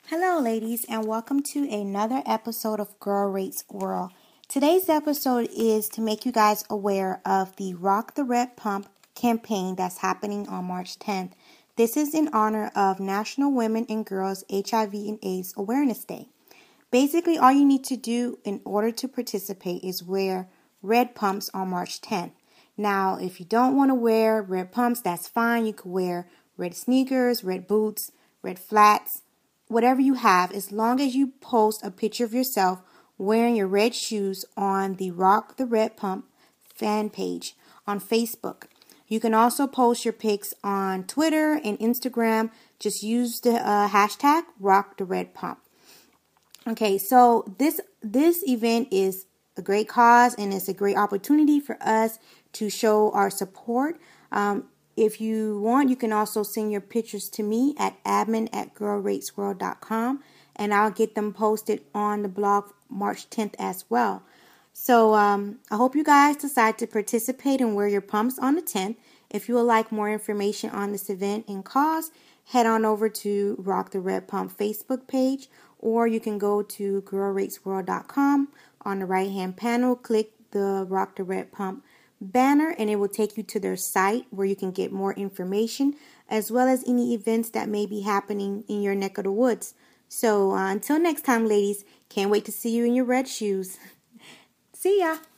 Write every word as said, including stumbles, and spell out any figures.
Hello, ladies, and welcome to another episode of Girl Rates World. Today's episode is to make you guys aware of the Rock the Red Pump campaign that's happening on March tenth. This is in honor of National Women and Girls H I V and AIDS Awareness Day. Basically, all you need to do in order to participate is wear red pumps on March tenth. Now, if you don't want to wear red pumps, that's fine. You could wear red sneakers, red boots, red flats, whatever you have, as long as you post a picture of yourself wearing your red shoes on the Rock the Red Pump fan page on Facebook. You can also post your pics on Twitter and Instagram. Just use the uh, hashtag Rock the Red Pump. Okay, so this this event is a great cause and it's a great opportunity for us to show our support. Um, If you want, you can also send your pictures to me at admin at girl rates world dot com, and I'll get them posted on the blog March tenth as well. So um, I hope you guys decide to participate and wear your pumps on the tenth. If you would like more information on this event and cause, head on over to Rock the Red Pump Facebook page, or you can go to girl rates world dot com. On the right-hand panel, click the Rock the Red Pump banner and it will take you to their site where you can get more information as well as any events that may be happening in your neck of the woods. So uh, until next time, ladies, can't wait to see you in your red shoes. See ya.